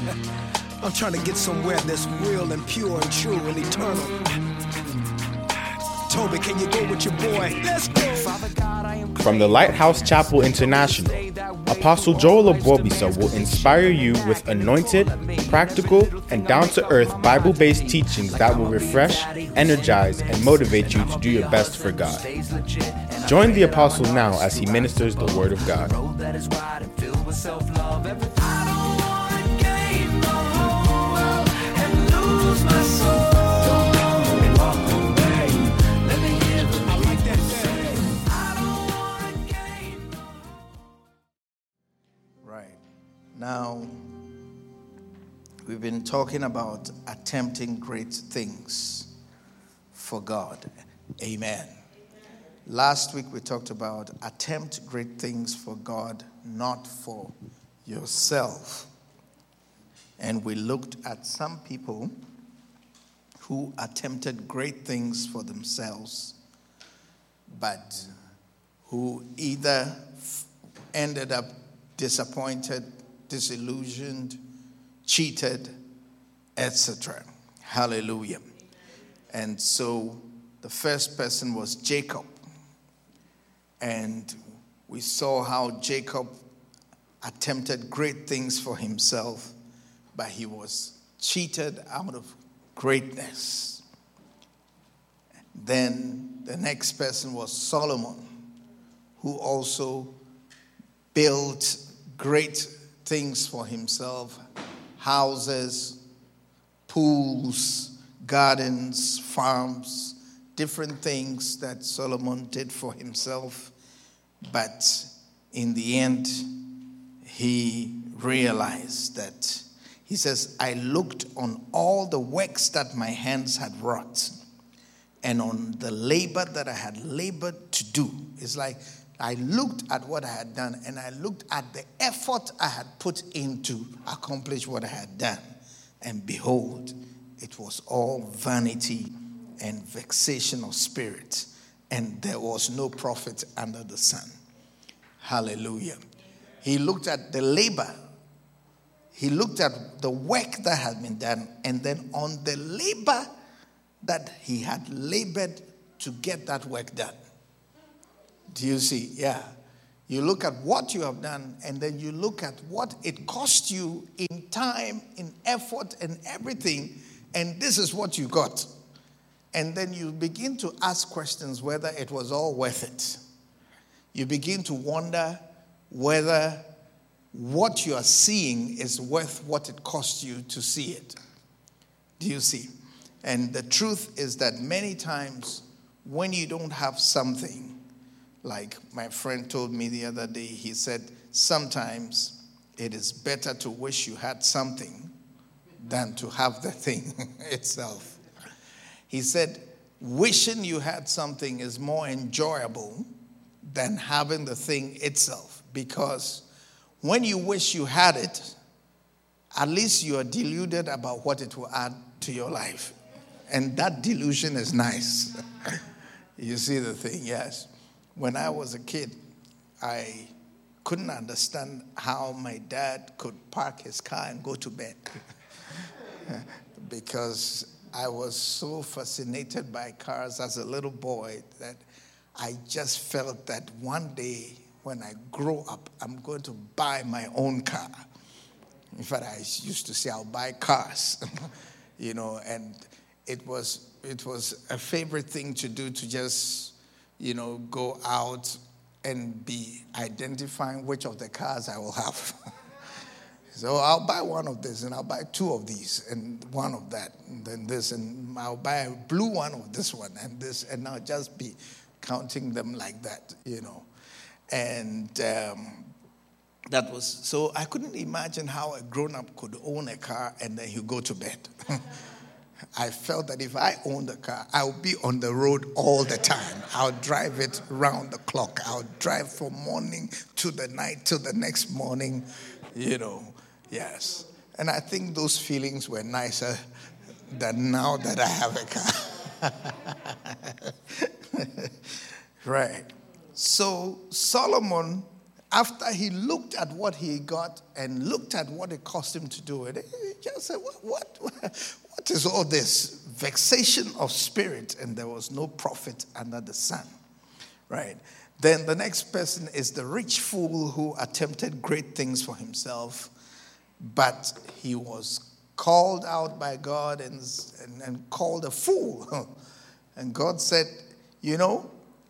I'm trying to get somewhere that's real and pure and true and eternal. Toby, can you go with your boy? Let's go. From the Lighthouse Chapel International, Apostle Joel Obobisa will inspire you with anointed, practical, and down-to-earth Bible-based teachings that will refresh, energize, and motivate you to do your best for God. Join the Apostle now as he ministers the Word of God. Now, we've been talking about attempting great things for God. Amen. Last week we talked about attempt great things for God, not for yourself. And we looked at some people who attempted great things for themselves, but who either ended up disappointed, disillusioned, cheated, etc. Hallelujah. And so the first person was Jacob. And we saw how Jacob attempted great things for himself, but he was cheated out of greatness. Then the next person was Solomon, who also built great things for himself: houses, pools, gardens, farms, different things that Solomon did for himself. But in the end, he realized that, he says, I looked on all the works that my hands had wrought and on the labor that I had labored to do. It's like I looked at what I had done, and I looked at the effort I had put in to accomplish what I had done. And behold, it was all vanity and vexation of spirit, and there was no profit under the sun. Hallelujah. He looked at the labor. He looked at the work that had been done, and then on the labor that he had labored to get that work done. Do you see? Yeah. You look at what you have done, and then you look at what it cost you in time, in effort, and everything, and this is what you got. And then you begin to ask questions whether it was all worth it. You begin to wonder whether what you are seeing is worth what it cost you to see it. Do you see? And the truth is that many times when you don't have something, like my friend told me the other day, he said, sometimes it is better to wish you had something than to have the thing itself. He said, wishing you had something is more enjoyable than having the thing itself. Because when you wish you had it, at least you are deluded about what it will add to your life. And that delusion is nice. You see the thing, yes. When I was a kid, I couldn't understand how my dad could park his car and go to bed. Because I was so fascinated by cars as a little boy that I just felt that one day when I grow up, I'm going to buy my own car. In fact, I used to say I'll buy cars, and it was a favorite thing to do, to just, go out and be identifying which of the cars I will have. So I'll buy one of this, and I'll buy two of these, and one of that, and then this, and I'll buy a blue one of this one, and this, and I'll just be counting them like that, And that was, so I couldn't imagine how a grown-up could own a car and then he'll go to bed. I felt that if I owned a car, I would be on the road all the time. I'll drive it round the clock. I'll drive from morning to the night to the next morning, yes. And I think those feelings were nicer than now that I have a car. Right. So Solomon after he looked at what he got and looked at what it cost him to do it, he just said, what is all this? Vexation of spirit, and there was no profit under the sun. Right? Then the next person is the rich fool who attempted great things for himself, but he was called out by God and called a fool. And God said, you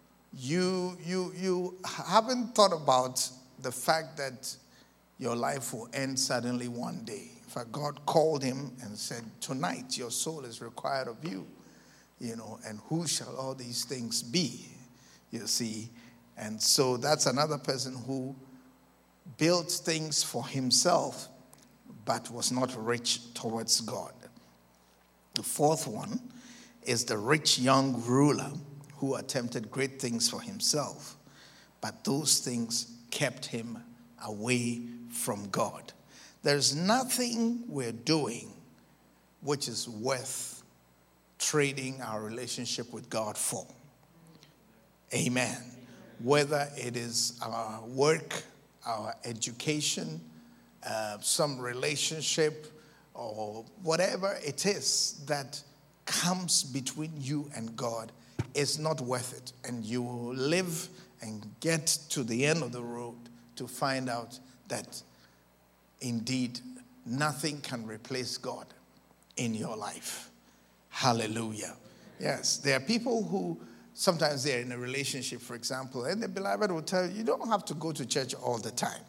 haven't thought about the fact that your life will end suddenly one day. In fact, God called him and said, tonight your soul is required of you, and who shall all these things be? You see, and so that's another person who built things for himself, but was not rich towards God. The fourth one is the rich young ruler who attempted great things for himself, but those things kept him away from God. There's nothing we're doing which is worth trading our relationship with God for. Amen. Whether it is our work, our education, some relationship, or whatever it is that comes between you and God, is not worth it. And you will live and get to the end of the road to find out that indeed nothing can replace God in your life. Hallelujah. Yes, there are people who sometimes they're in a relationship, for example, and the beloved will tell you, you don't have to go to church all the time.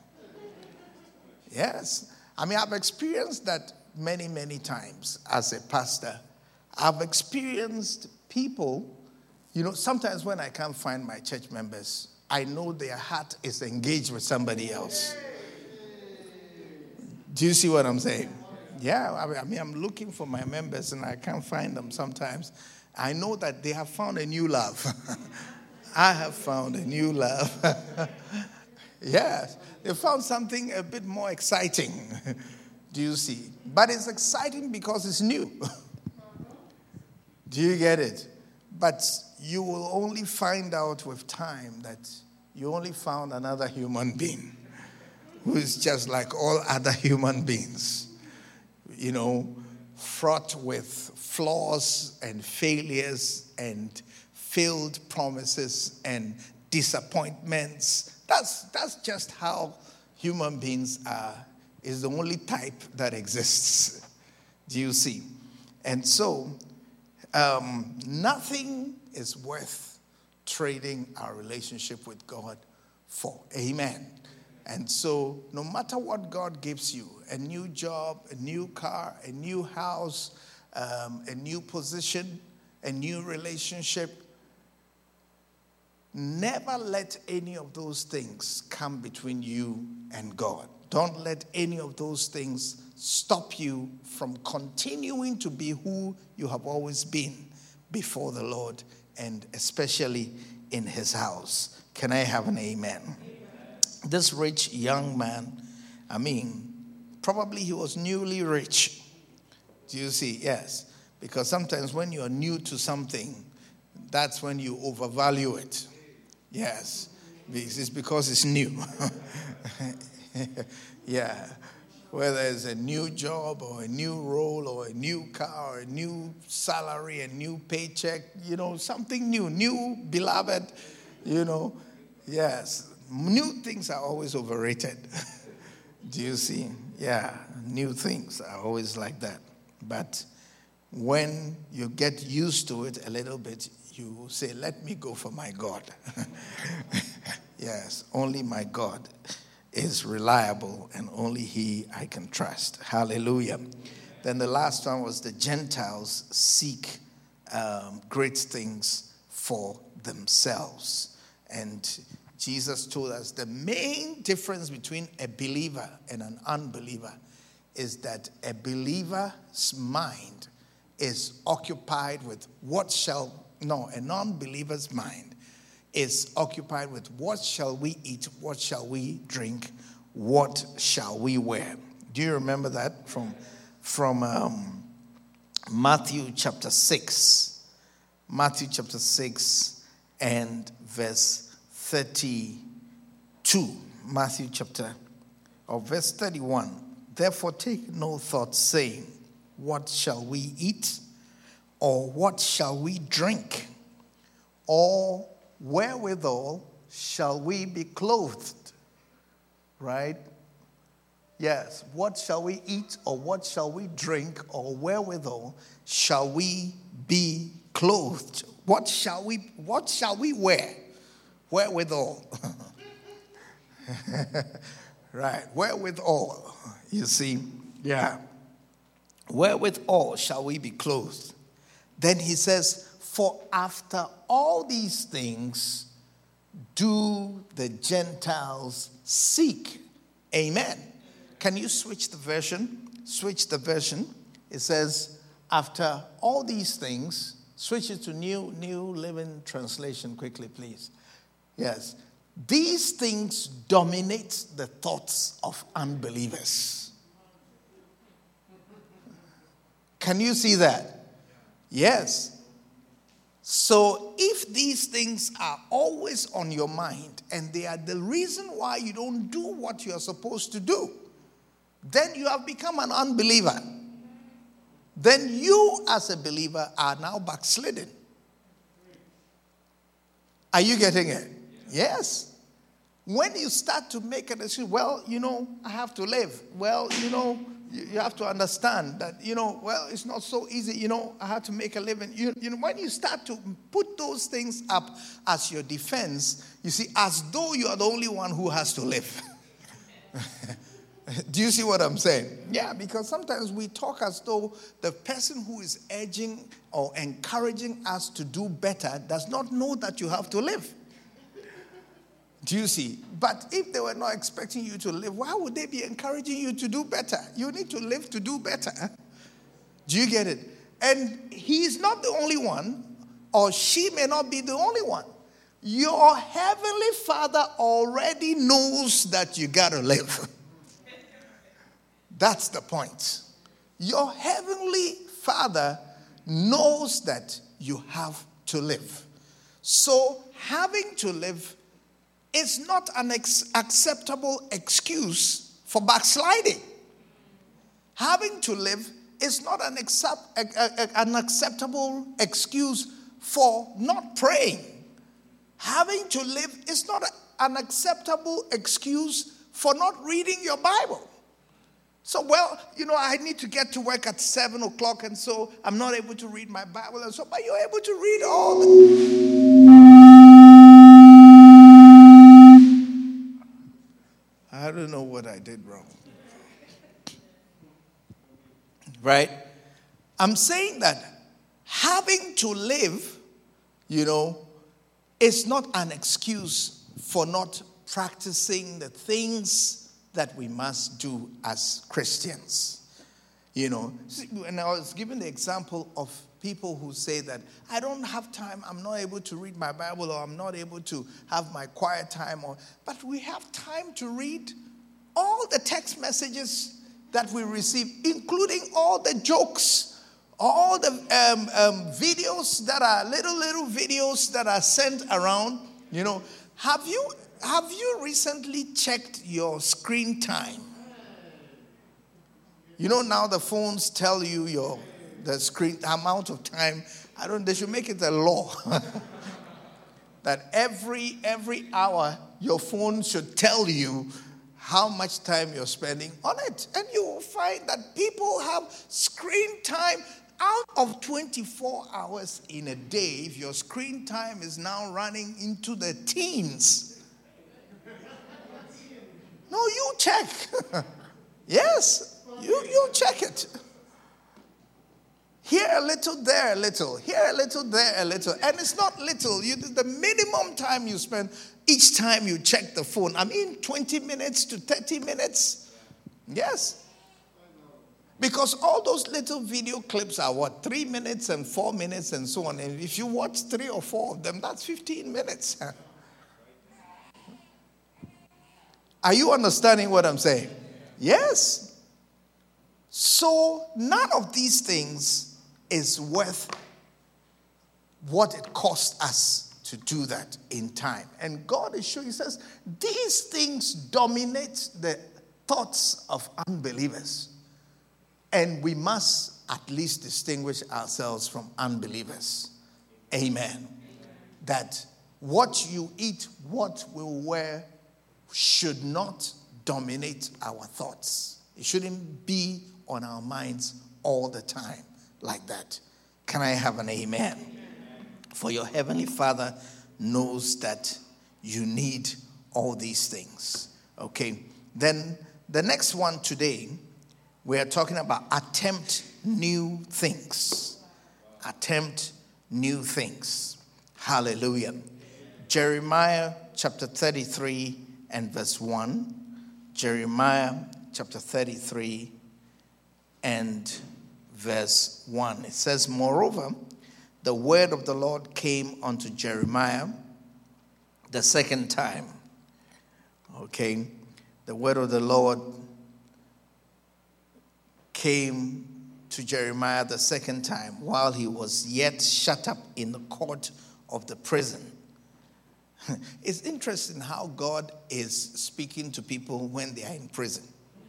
Yes. I mean, I've experienced that many, many times as a pastor. I've experienced people, sometimes when I can't find my church members, I know their heart is engaged with somebody else. Do you see what I'm saying? Yeah, I mean, I'm looking for my members and I can't find them sometimes. I know that they have found a new love. I have found a new love. Yes, they found something a bit more exciting. Do you see? But it's exciting because it's new. Do you get it? But you will only find out with time that you only found another human being who is just like all other human beings, fraught with flaws and failures and failed promises and disappointments. That's just how human beings are. Is the only type that exists. Do you see? And so, nothing is worth trading our relationship with God for. Amen. And so, no matter what God gives you, a new job, a new car, a new house, a new position, a new relationship, never let any of those things come between you and God. Don't let any of those things stop you from continuing to be who you have always been before the Lord, and especially in his house. Can I have an amen? This rich young man, probably he was newly rich. Do you see? Yes. Because sometimes when you're new to something, that's when you overvalue it. Yes. It's because it's new. Yeah. Whether it's a new job or a new role or a new car or a new salary, a new paycheck, something new, beloved, yes. New things are always overrated. Do you see? Yeah, new things are always like that. But when you get used to it a little bit, you say, let me go for my God. Yes, only my God is reliable and only he I can trust. Hallelujah. Then the last one was the Gentiles seek great things for themselves. And Jesus told us the main difference between a believer and an unbeliever is that a believer's mind is occupied with a non-believer's mind is occupied with what shall we eat, what shall we drink, what shall we wear. Do you remember that from Matthew chapter 6? Matthew chapter 6 and verse 32. Matthew chapter of verse 31. Therefore take no thought, saying, what shall we eat? Or what shall we drink? Or wherewithal shall we be clothed? Right? Yes. What shall we eat? Or what shall we drink? Or wherewithal shall we be clothed? What shall we wear? Wherewithal? Right. Wherewithal? You see? Yeah. Wherewithal shall we be clothed? Then he says, for after all these things do the Gentiles seek. Amen. Can you switch the version? Switch the version. It says, after all these things, switch it to New Living Translation quickly, please. Yes. These things dominate the thoughts of unbelievers. Can you see that? Yes. So if these things are always on your mind and they are the reason why you don't do what you are supposed to do, then you have become an unbeliever. Then you as a believer are now backslidden. Are you getting it? Yes. When you start to make a decision, well, I have to live. Well, you have to understand that, it's not so easy. I have to make a living. When you start to put those things up as your defense, you see, as though you are the only one who has to live. Do you see what I'm saying? Yeah, because sometimes we talk as though the person who is urging or encouraging us to do better does not know that you have to live. Do you see? But if they were not expecting you to live, why would they be encouraging you to do better? You need to live to do better. Do you get it? And he's not the only one, or she may not be the only one. Your heavenly Father already knows that you got to live. That's the point. Your heavenly Father knows that you have to live. So having to live is not an acceptable excuse for backsliding. Having to live is not an acceptable excuse for not praying. Having to live is not an acceptable excuse for not reading your Bible. So, I need to get to work at 7 o'clock, and so I'm not able to read my Bible. And so, but you're able to read all the... I don't know what I did wrong. Right? I'm saying that having to live, is not an excuse for not practicing the things that we must do as Christians. And I was given the example of people who say that I don't have time, I'm not able to read my Bible, or I'm not able to have my quiet time, but we have time to read all the text messages that we receive, including all the jokes, all the videos that are little videos that are sent around. Have you recently checked your screen time? Now the phones tell you the screen amount of time. They should make it a law that every hour your phone should tell you how much time you're spending on it. And you will find that people have screen time out of 24 hours in a day. If your screen time is now running into the teens. No, you check. Yes, you check it. Here a little, there a little. Here a little, there a little. And it's not little. The minimum time you spend each time you check the phone. 20 minutes to 30 minutes. Yes. Because all those little video clips are 3 minutes and 4 minutes and so on. And if you watch 3 or 4 of them, that's 15 minutes. Are you understanding what I'm saying? Yes. So none of these things is worth what it cost us to do that in time. And God is sure, he says, these things dominate the thoughts of unbelievers. And we must at least distinguish ourselves from unbelievers. Amen. That what you eat, what we wear, should not dominate our thoughts. It shouldn't be on our minds all the time like that. Can I have an amen? For your heavenly Father knows that you need all these things. Okay. Then the next one today, we are talking about attempt new things. Attempt new things. Hallelujah. Jeremiah chapter 33 and verse 1. Jeremiah chapter 33 and verse 1. It says, moreover, the word of the Lord came unto Jeremiah the second time. Okay. The word of the Lord came to Jeremiah the second time while he was yet shut up in the court of the prison. It's interesting how God is speaking to people when they are in prison.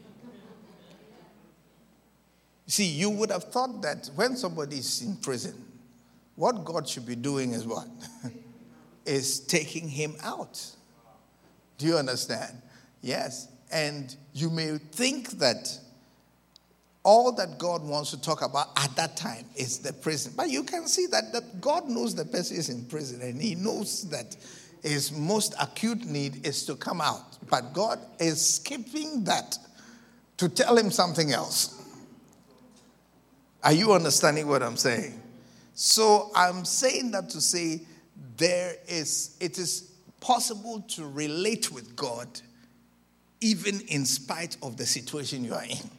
See, you would have thought that when somebody is in prison, what God should be doing is what? Is taking him out. Do you understand? Yes. And you may think that all that God wants to talk about at that time is the prison. But you can see that God knows the person is in prison, and he knows that his most acute need is to come out. But God is skipping that to tell him something else. Are you understanding what I'm saying? So I'm saying that to say it is possible to relate with God even in spite of the situation you are in.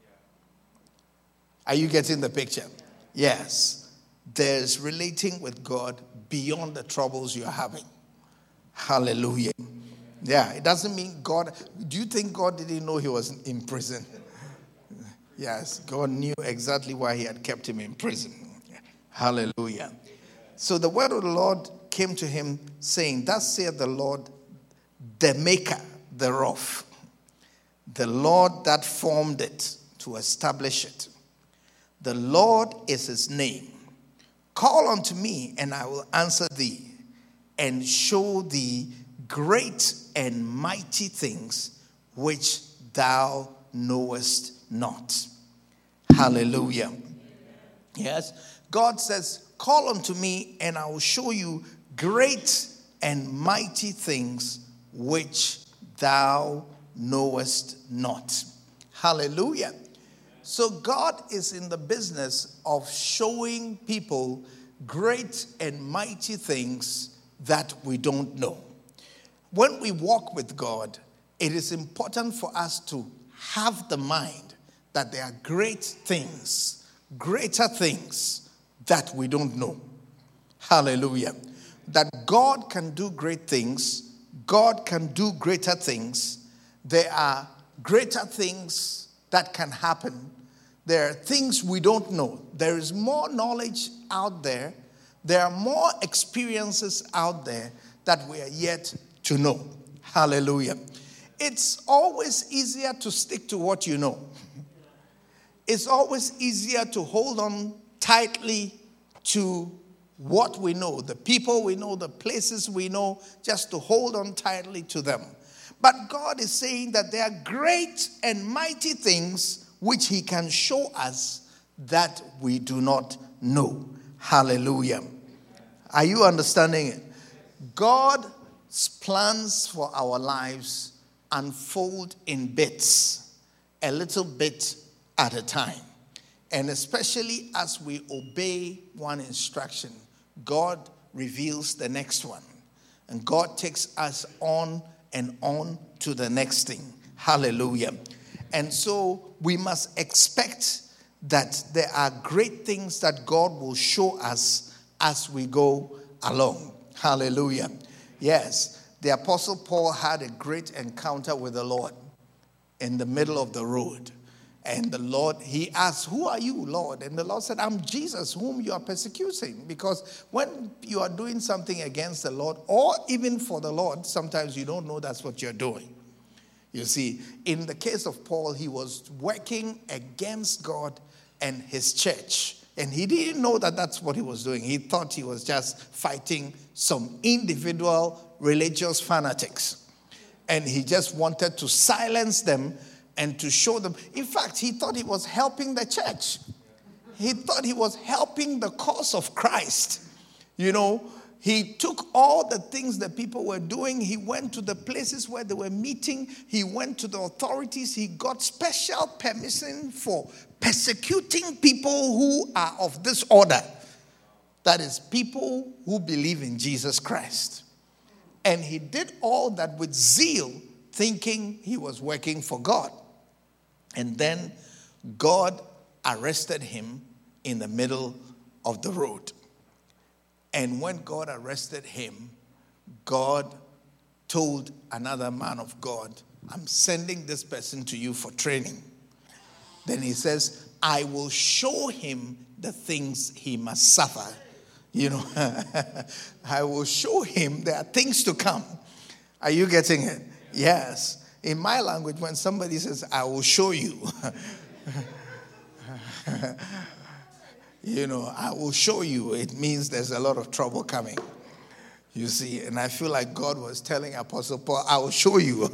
Are you getting the picture? Yes. There's relating with God beyond the troubles you're having. Hallelujah. Yeah, it doesn't mean God. Do you think God didn't know he was in prison? Yes, God knew exactly why he had kept him in prison. Hallelujah. So the word of the Lord came to him saying, thus saith the Lord, the maker thereof, the Lord that formed it to establish it. The Lord is his name. Call unto me, and I will answer thee, and show thee great and mighty things which thou knowest not. Hallelujah. Yes. God says, call unto me, and I will show you great and mighty things which thou knowest not. Hallelujah. So God is in the business of showing people great and mighty things that we don't know. When we walk with God, it is important for us to have the mind that there are great things, greater things that we don't know. Hallelujah. That God can do great things. God can do greater things. There are greater things that can happen. There are things we don't know. There is more knowledge out there. There are more experiences out there that we are yet to know. Hallelujah. It's always easier to stick to what you know. It's always easier to hold on tightly to what we know, the people we know, the places we know, just to hold on tightly to them. But God is saying that there are great and mighty things which he can show us that we do not know. Hallelujah. Are you understanding it? God's plans for our lives unfold in bits, a little bit at a time. And especially as we obey one instruction, God reveals the next one. And God takes us on and on to the next thing. Hallelujah. And so we must expect that there are great things that God will show us as we go along. Hallelujah. Yes, the Apostle Paul had a great encounter with the Lord in the middle of the road. And the Lord, he asked, who are you, Lord? And the Lord said, I'm Jesus, whom you are persecuting. Because when you are doing something against the Lord, or even for the Lord, sometimes you don't know that's what you're doing. You see, in the case of Paul, he was working against God and his church. And he didn't know that that's what he was doing. He thought he was just fighting some individual religious fanatics. And he just wanted to silence them and to show them. In fact, he thought he was helping the church. He thought he was helping the cause of Christ. You know, he took all the things that people were doing. He went to the places where they were meeting. He went to the authorities. He got special permission for persecuting people who are of this order. That is, people who believe in Jesus Christ. And he did all that with zeal, thinking he was working for God. And then God arrested him in the middle of the road. And when God arrested him, God told another man of God, I'm sending this person to you for training. Then he says, I will show him the things he must suffer. You know, I will show him there are things to come. Are you getting it? Yes. In my language, when somebody says, I will show you, you know, I will show you, it means there's a lot of trouble coming. You see, and I feel like God was telling Apostle Paul, I will show you.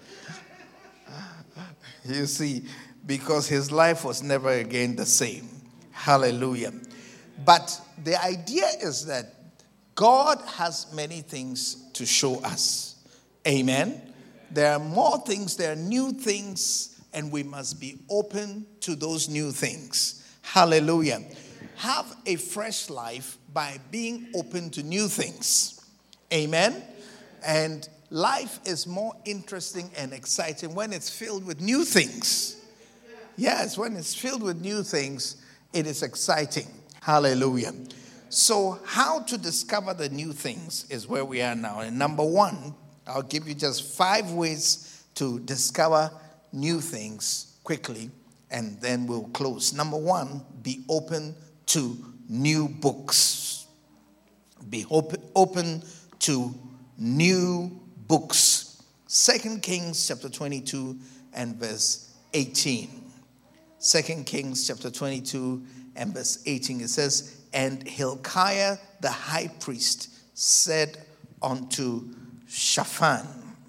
You see, because his life was never again the same. Hallelujah. But the idea is that God has many things to show us. Amen. There are more things, there are new things, and we must be open to those new things. Hallelujah. Have a fresh life by being open to new things. Amen. And life is more interesting and exciting when it's filled with new things. Yes, when it's filled with new things, it is exciting. Hallelujah. So how to discover the new things is where we are now. And number one, I'll give you just 5 ways to discover new things quickly, and then we'll close. Number 1, be open to new books. Be open to new books. 2 Kings chapter 22 and verse 18. 2 Kings chapter 22 and verse 18. It says, and Hilkiah the high priest said unto Shaphan.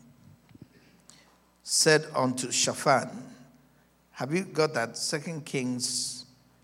Have you got that? 2 Kings.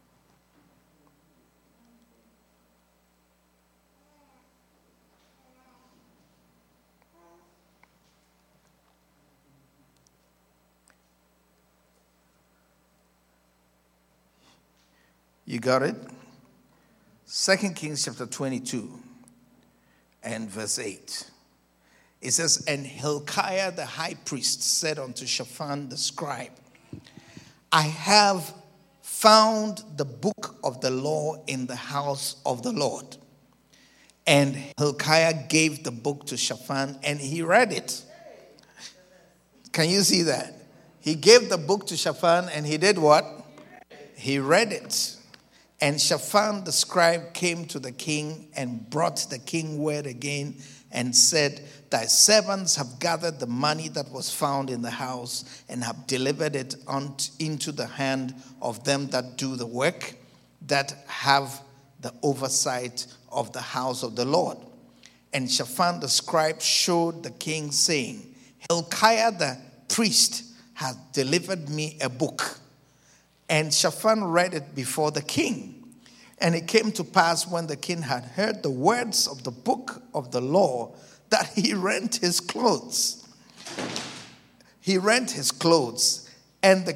You got it? 2 Kings chapter 22 and verse 8. It says, and Hilkiah the high priest said unto Shaphan the scribe, I have found the book of the law in the house of the Lord. And Hilkiah gave the book to Shaphan, and he read it. Can you see that? He gave the book to Shaphan, and he did what? He read it. And Shaphan the scribe came to the king and brought the king word again and said, thy servants have gathered the money that was found in the house and have delivered it into the hand of them that do the work, that have the oversight of the house of the Lord. And Shaphan the scribe showed the king, saying, Hilkiah the priest hath delivered me a book. And Shaphan read it before the king. And it came to pass when the king had heard the words of the book of the law that he rent his clothes. He rent his clothes. And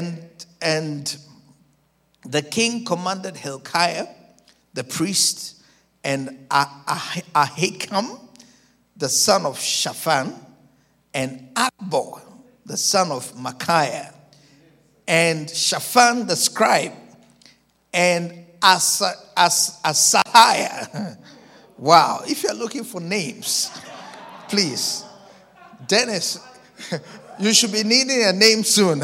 the king commanded Hilkiah, the priest, and Ahikam, the son of Shaphan, and Akbor, the son of Micaiah, and Shaphan the scribe, and Asahiah. Wow, if you're looking for names, please, Dennis, You should be needing a name soon.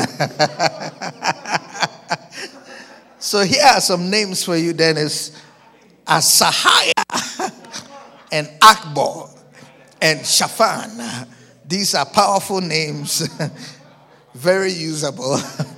So here are some names for you, Dennis. Asahaya and Akbar and Shaphan. These are powerful names. Very usable.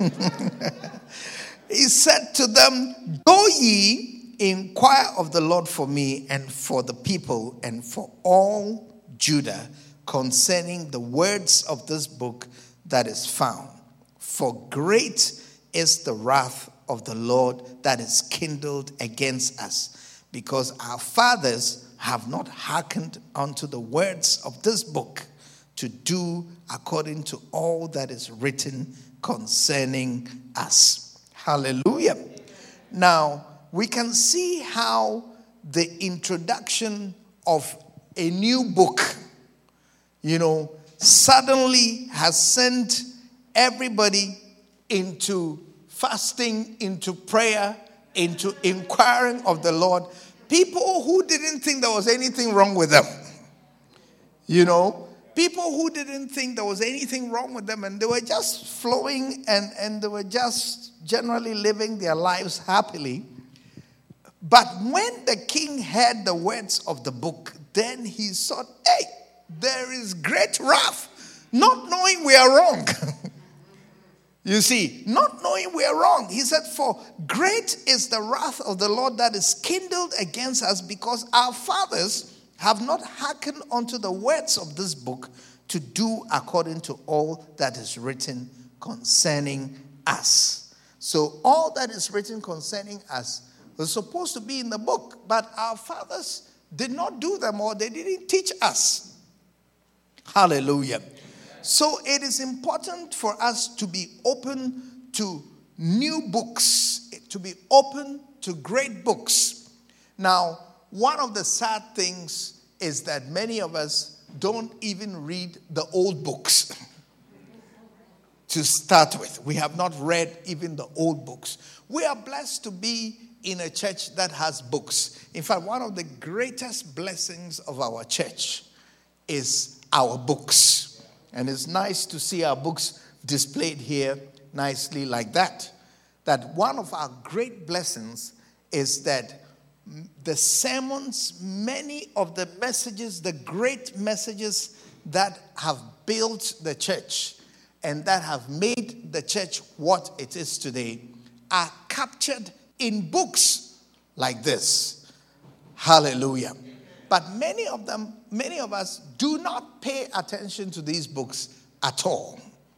He said to them, go ye, inquire of the Lord for me and for the people and for all Judah concerning the words of this book that is found. For great is the wrath of the Lord that is kindled against us, because our fathers have not hearkened unto the words of this book to do according to all that is written concerning us. Hallelujah. Now, we can see how the introduction of a new book, suddenly has sent everybody into fasting, into prayer, into inquiring of the Lord. People who didn't think there was anything wrong with them. People who didn't think there was anything wrong with them, and they were just flowing and they were just generally living their lives happily. But when the king heard the words of the book, then he thought, hey, there is great wrath, not knowing we are wrong. You see, not knowing we are wrong. He said, for great is the wrath of the Lord that is kindled against us, because our fathers have not hearkened unto the words of this book to do according to all that is written concerning us. So all that is written concerning us was supposed to be in the book, but our fathers did not do them, or they didn't teach us. Hallelujah. So it is important for us to be open to new books, to be open to great books. Now, one of the sad things is that many of us don't even read the old books to start with. We have not read even the old books. We are blessed to be in a church that has books. In fact, one of the greatest blessings of our church is our books. And it's nice to see our books displayed here nicely like that. That one of our great blessings is that the sermons, many of the messages, the great messages that have built the church and that have made the church what it is today, are captured in books like this. Hallelujah. But many of us do not pay attention to these books at all.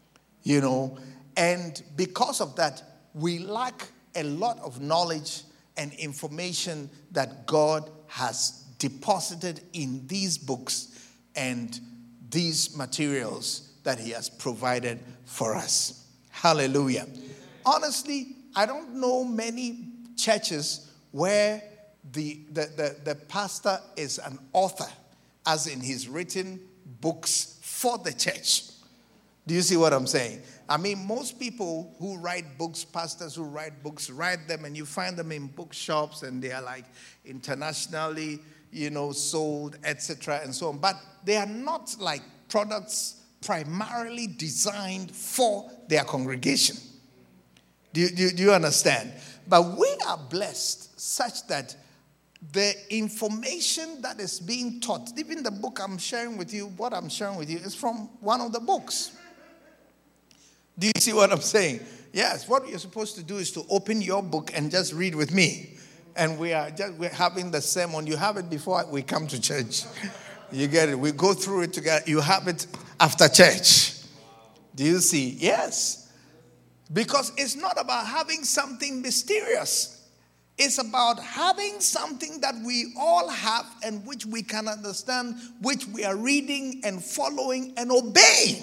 And because of that, we lack a lot of knowledge and information that God has deposited in these books and these materials that he has provided for us. Hallelujah. Honestly, I don't know many churches where the pastor is an author, as in he's written books for the church. Do you see what I'm saying? I mean, most people who write books, pastors who write books, write them and you find them in bookshops and they are like internationally, sold, etc. and so on. But they are not like products primarily designed for their congregation. Do you understand? But we are blessed such that the information that is being taught, even the book I'm sharing with you, what I'm sharing with you is from one of the books. Do you see what I'm saying? Yes, what you're supposed to do is to open your book and just read with me. And we're having the sermon. You have it before we come to church. You get it? We go through it together. You have it after church. Do you see? Yes. Because it's not about having something mysterious. It's about having something that we all have and which we can understand, which we are reading and following and obeying.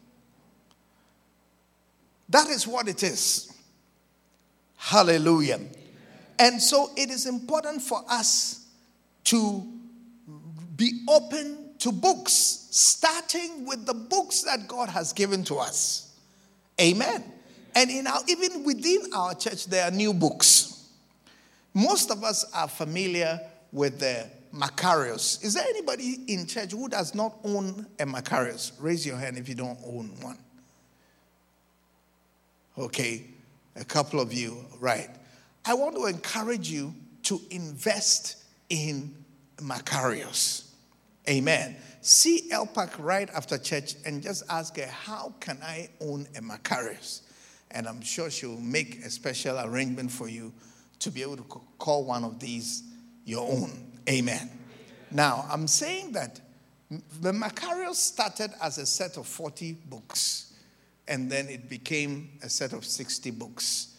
That is what it is. Hallelujah. And so it is important for us to be open to books, starting with the books that God has given to us. Amen. And even within our church, there are new books. Most of us are familiar with the Macarius. Is there anybody in church who does not own a Macarius? Raise your hand if you don't own one. Okay, a couple of you, right. I want to encourage you to invest in Macarius. Amen. See Elpac right after church and just ask her, how can I own a Macarius? And I'm sure she'll make a special arrangement for you to be able to call one of these your own. Amen. Now, I'm saying that the Macarius started as a set of 40 books, and then it became a set of 60 books,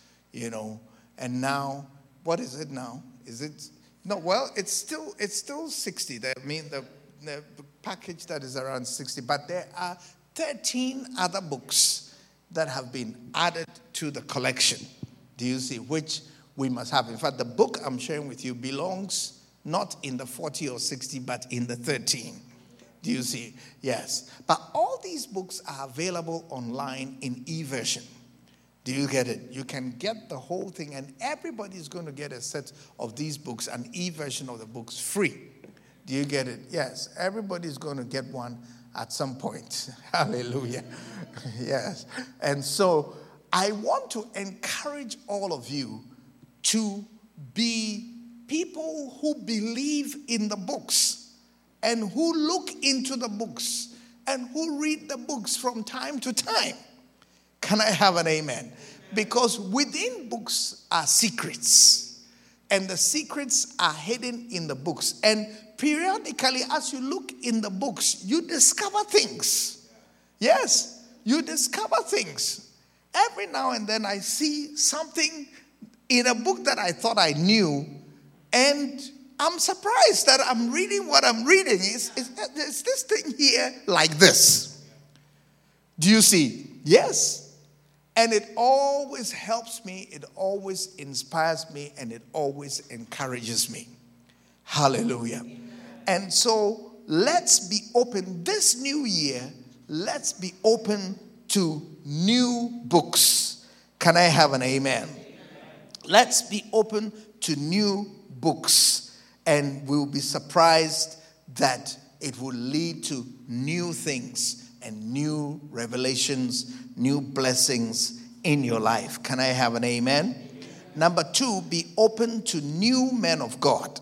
and now, what is it now? Is it, no, well, it's still 60. I mean, the package that is around 60, but there are 13 other books that have been added to the collection. Do you see? Which we must have. In fact, the book I'm sharing with you belongs not in the 40 or 60, but in the 13. Do you see? Yes. But all these books are available online in e-version. Do you get it? You can get the whole thing, and everybody's going to get a set of these books, an e-version of the books, free. Do you get it? Yes. Everybody's going to get one at some point. Hallelujah. Yes. And so I want to encourage all of you to be people who believe in the books and who look into the books and who read the books from time to time. Can I have an amen? Because within books are secrets, and the secrets are hidden in the books. And periodically, as you look in the books, you discover things. Yes, you discover things. Every now and then I see something in a book that I thought I knew, and I'm surprised that I'm reading what I'm reading. Is this thing here like this? Do you see? Yes. And it always helps me, it always inspires me, and it always encourages me. Hallelujah. And so let's be open this new year. Let's be open to new books. Can I have an amen? Let's be open to new books, and we'll be surprised that it will lead to new things and new revelations, new blessings in your life. Can I have an amen? Number 2, be open to new men of God.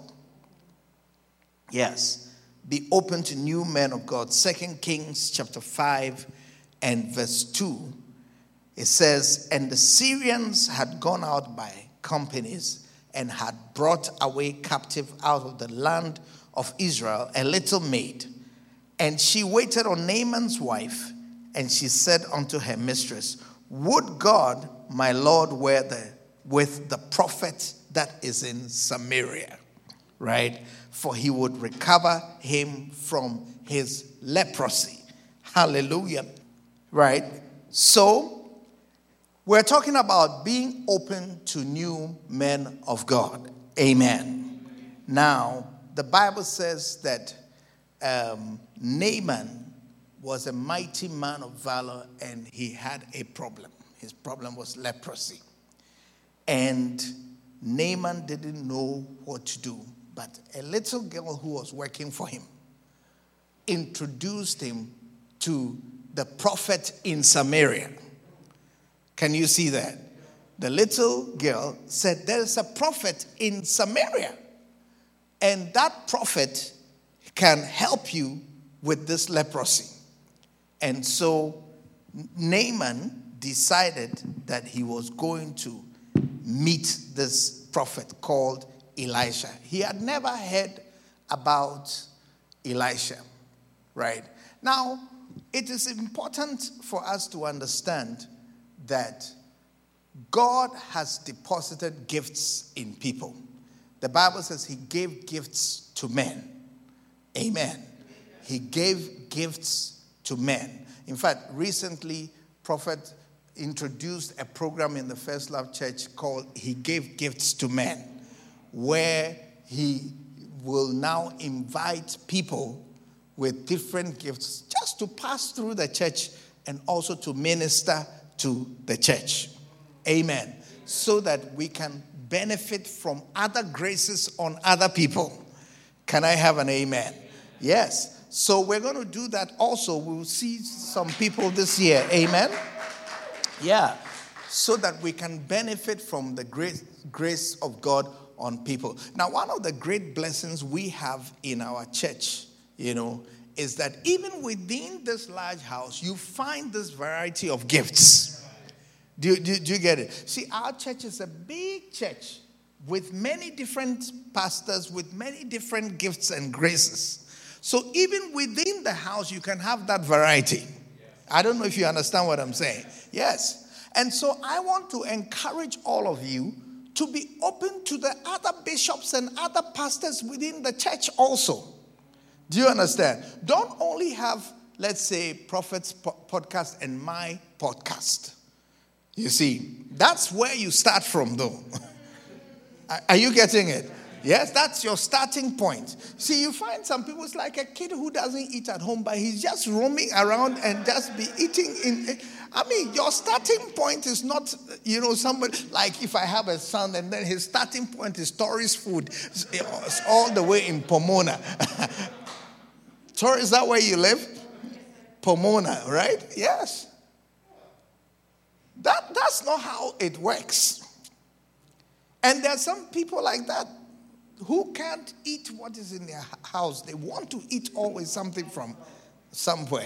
Yes, be open to new men of God. 2 Kings chapter 5 and verse 2. It says, and the Syrians had gone out by companies and had brought away captive out of the land of Israel a little maid. And she waited on Naaman's wife, and she said unto her mistress, would God, my Lord, were with the prophet that is in Samaria, right? For he would recover him from his leprosy. Hallelujah. Right? So, we're talking about being open to new men of God. Amen. Now, the Bible says that Naaman was a mighty man of valor, and he had a problem. His problem was leprosy. And Naaman didn't know what to do. But a little girl who was working for him introduced him to the prophet in Samaria. Can you see that? The little girl said, there's a prophet in Samaria, and that prophet can help you with this leprosy. And so Naaman decided that he was going to meet this prophet called Elisha. He had never heard about Elisha, right? Now, it is important for us to understand that God has deposited gifts in people. The Bible says he gave gifts to men. Amen. He gave gifts to men. In fact, recently, Prophet introduced a program in the First Love Church called He Gave Gifts to Men, where he will now invite people with different gifts just to pass through the church and also to minister to the church. Amen. So that we can benefit from other graces on other people. Can I have an amen? Yes. So we're going to do that also. We'll see some people this year. Amen. Yeah. so that we can benefit from the grace of God on people. Now, one of the great blessings we have in our church, is that even within this large house, you find this variety of gifts. Do you get it? See, our church is a big church with many different pastors, with many different gifts and graces. So even within the house, you can have that variety. I don't know if you understand what I'm saying. Yes. And so I want to encourage all of you to be open to the other bishops and other pastors within the church also. Do you understand? Don't only have, let's say, Prophet's podcast and my podcast. You see, that's where you start from, though. Are you getting it? Yes, that's your starting point. See, you find some people, it's like a kid who doesn't eat at home, but he's just roaming around and just be eating in. I mean, your starting point is not, somebody, like if I have a son and then his starting point is Tory's food. It's all the way in Pomona. Tori, is that where you live? Pomona, right? Yes. That's not how it works. And there are some people like that who can't eat what is in their house. They want to eat always something from somewhere.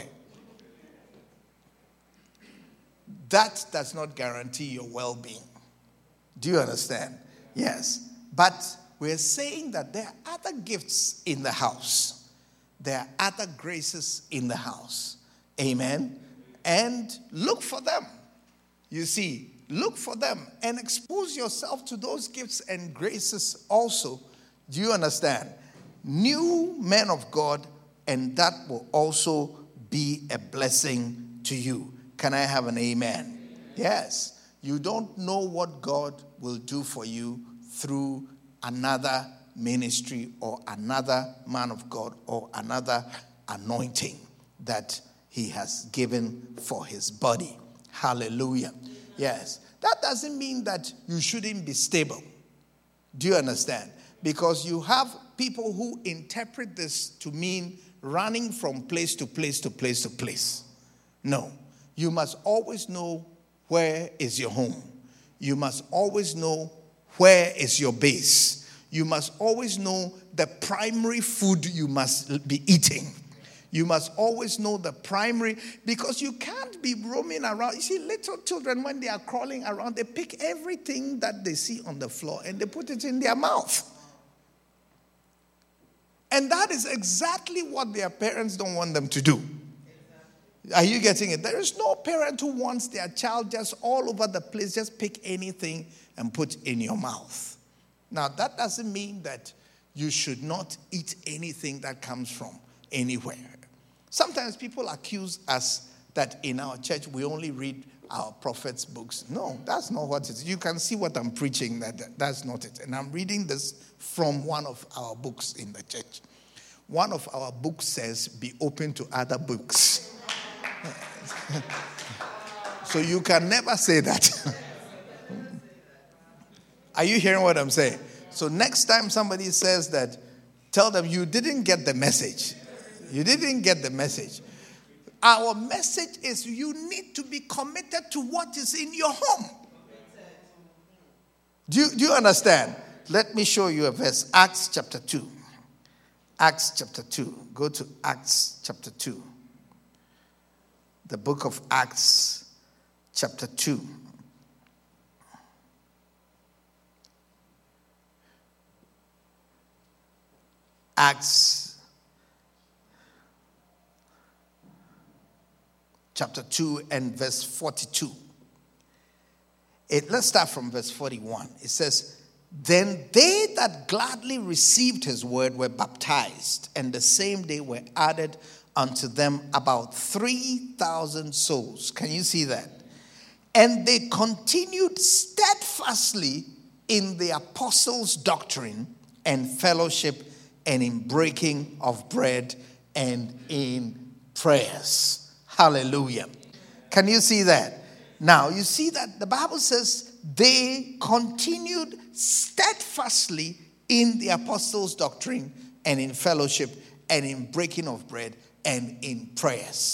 That does not guarantee your well-being. Do you understand? Yes. But we're saying that there are other gifts in the house. There are other graces in the house. Amen. And look for them. You see, look for them and expose yourself to those gifts and graces also. Do you understand? New men of God, and that will also be a blessing to you. Can I have an amen? Yes. You don't know what God will do for you through another ministry or another man of God or another anointing that he has given for his body. Hallelujah. Yes. That doesn't mean that you shouldn't be stable. Do you understand? Because you have people who interpret this to mean running from place to place to place to place. No. You must always know where is your home. You must always know where is your base. You must always know the primary food you must be eating. You must always know the primary, because you can't be roaming around. You see, little children, when they are crawling around, they pick everything that they see on the floor and they put it in their mouth. And that is exactly what their parents don't want them to do. Are you getting it? There is no parent who wants their child just all over the place, just pick anything and put in your mouth. Now, that doesn't mean that you should not eat anything that comes from anywhere. Sometimes people accuse us that in our church we only read our prophets' books. No, that's not what it is. You can see what I'm preaching, that's not it. And I'm reading this from one of our books in the church. One of our books says, be open to other books. So you can never say that. Are you hearing what I'm saying? So next time somebody says that, tell them you didn't get the message. You didn't get the message. Our message is you need to be committed to what is in your home. Do you understand? Let me show you a verse. Acts chapter 2. Acts chapter 2. Go to Acts chapter 2. The book of Acts chapter 2. Acts chapter 2 and verse 42. Let's start from verse 41. It says, then they that gladly received his word were baptized, and the same day were added unto them about 3,000 souls. Can you see that? And they continued steadfastly in the apostles' doctrine and fellowship, and in breaking of bread, and in prayers. Hallelujah. Can you see that? Now, you see that the Bible says they continued steadfastly in the apostles' doctrine, and in fellowship, and in breaking of bread, and in prayers.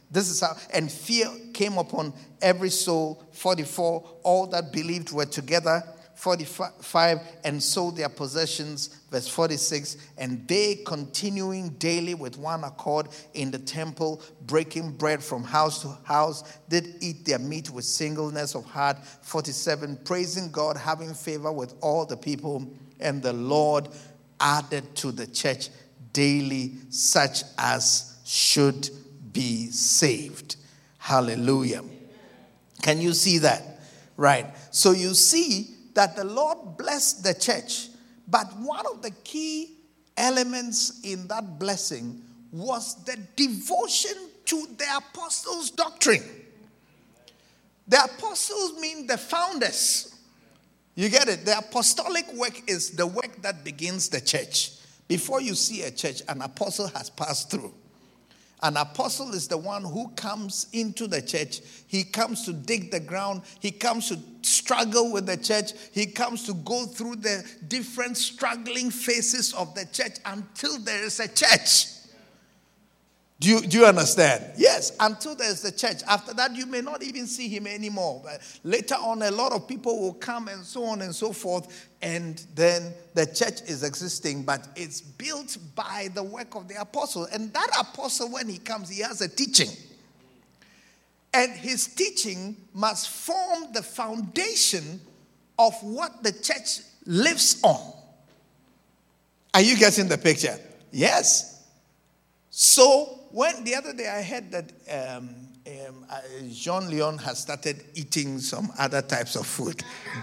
This is how, and fear came upon every soul. 44, all that believed were together. 45, and sold their possessions. Verse 46, and they continuing daily with one accord in the temple, breaking bread from house to house, did eat their meat with singleness of heart. 47, praising God, having favor with all the people, and the Lord added to the church daily such as should be saved. Hallelujah. Can you see that? Right. So you see that the Lord blessed the church, but one of the key elements in that blessing was the devotion to the apostles' doctrine. The apostles mean the founders. You get it? The apostolic work is the work that begins the church. Before you see a church, an apostle has passed through. An apostle is the one who comes into the church. He comes to dig the ground. He comes to struggle with the church. He comes to go through the different struggling phases of the church until there is a church. Do you understand? Yes, until there is the church. After that, you may not even see him anymore. But later on, a lot of people will come and so on and so forth. And then the church is existing, but it's built by the work of the apostle. And that apostle, when he comes, he has a teaching. And his teaching must form the foundation of what the church lives on. Are you getting the picture? Yes. So, when the other day I heard that Jean Leon has started eating some other types of food.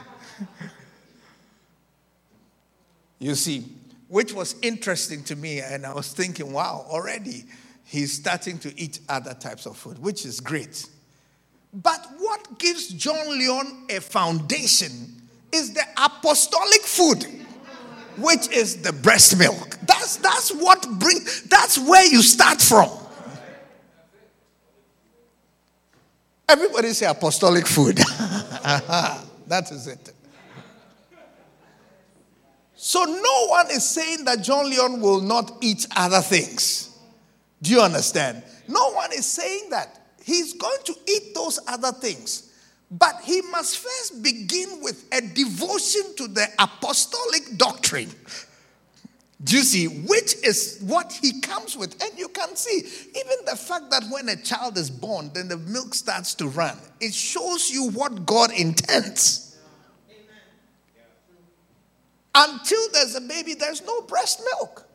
You see, which was interesting to me, and I was thinking, wow, already he's starting to eat other types of food, which is great. But what gives John Leon a foundation is the apostolic food, which is the breast milk. That's where you start from. Everybody say apostolic food. That is it. So no one is saying that John Leon will not eat other things. Do you understand? No one is saying that. He's going to eat those other things. But he must first begin with a devotion to the apostolic doctrine. Do you see? Which is what he comes with. And you can see, even the fact that when a child is born, then the milk starts to run. It shows you what God intends. Until there's a baby, there's no breast milk.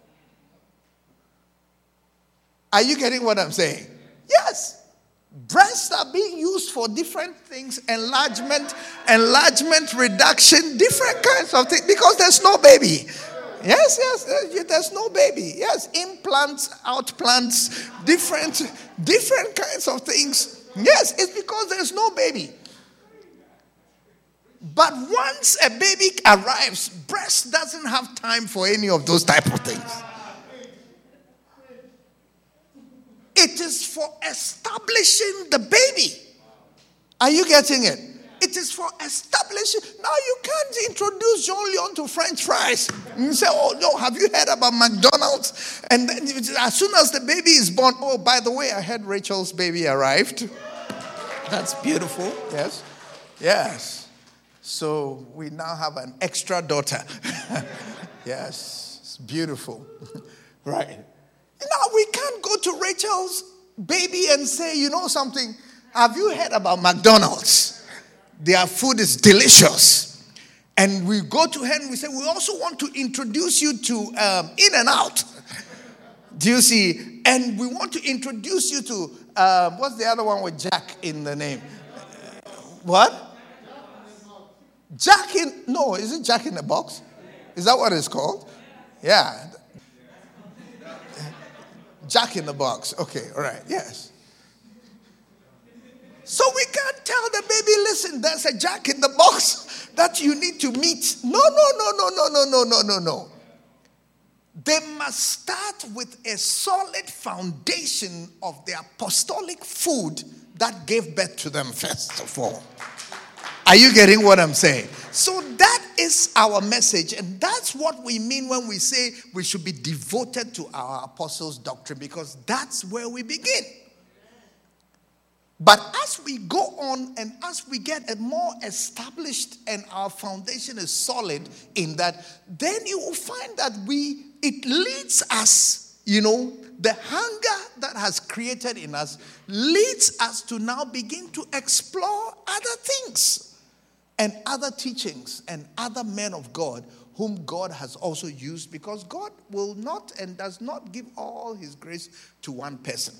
Are you getting what I'm saying? Yes. Breasts are being used for different things, enlargement, reduction, different kinds of things, because there's no baby. Yes, there's no baby. Yes, implants, outplants, different kinds of things. Yes, it's because there's no baby. But once a baby arrives, breast doesn't have time for any of those type of things. It is for establishing the baby. Are you getting it? It is for establishing. Now you can't introduce John Leon to French fries. You say, oh no, have you heard about McDonald's? And then as soon as the baby is born, oh, by the way, I heard Rachel's baby arrived. That's beautiful. Yes. Yes. So we now have an extra daughter. Yes. It's beautiful. Right. Now we can't go to Rachel's baby and say, you know something? Have you heard about McDonald's? Their food is delicious. And we go to her and we say, we also want to introduce you to In-N-Out. Do you see? And we want to introduce you to, what's the other one with Jack in the name? What? Is it Jack in the Box? Is that what it's called? Yeah. Jack in the Box. Okay, all right, yes. So we can't tell the baby, listen, there's a Jack in the Box that you need to meet. No. They must start with a solid foundation of the apostolic food that gave birth to them first of all. Are you getting what I'm saying? So that is our message, and that's what we mean when we say we should be devoted to our apostles' doctrine, because that's where we begin. But as we go on and as we get a more established and our foundation is solid in that, then you will find that it leads us, the hunger that has created in us leads us to now begin to explore other things and other teachings and other men of God whom God has also used, because God will not and does not give all his grace to one person.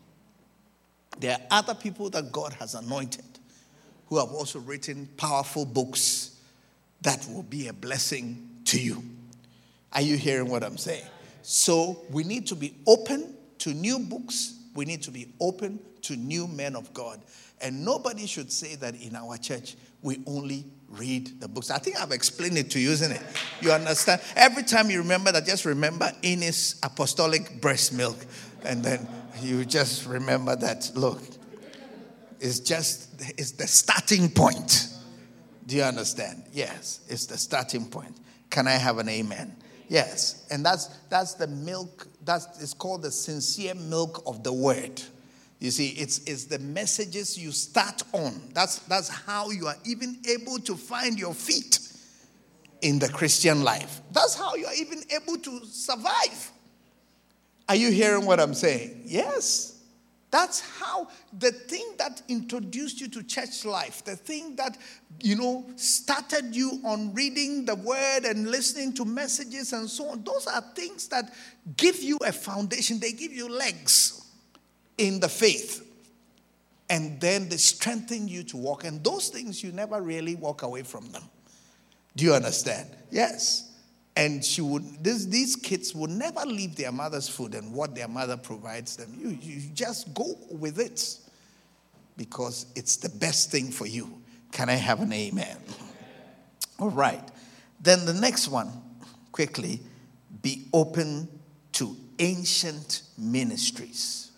There are other people that God has anointed who have also written powerful books that will be a blessing to you. Are you hearing what I'm saying? So we need to be open to new books. We need to be open to new men of God. And nobody should say that in our church we only read the books. I think I've explained it to you, isn't it? You understand? Every time you remember that, just remember Ines Apostolic Breast Milk. And then you just remember that, look, it's the starting point. Do you understand? Yes, it's the starting point. Can I have an amen? Yes. And that's the milk, it's called the sincere milk of the word. You see, it's the messages you start on. That's how you are even able to find your feet in the Christian life. That's how you are even able to survive. Are you hearing what I'm saying? Yes. That's how the thing that introduced you to church life, the thing that, started you on reading the word and listening to messages and so on, those are things that give you a foundation. They give you legs in the faith. And then they strengthen you to walk. And those things, you never really walk away from them. Do you understand? Yes. And these kids would never leave their mother's food and what their mother provides them. You just go with it because it's the best thing for you. Can I have an amen? All right. Then the next one, quickly, be open to ancient ministries.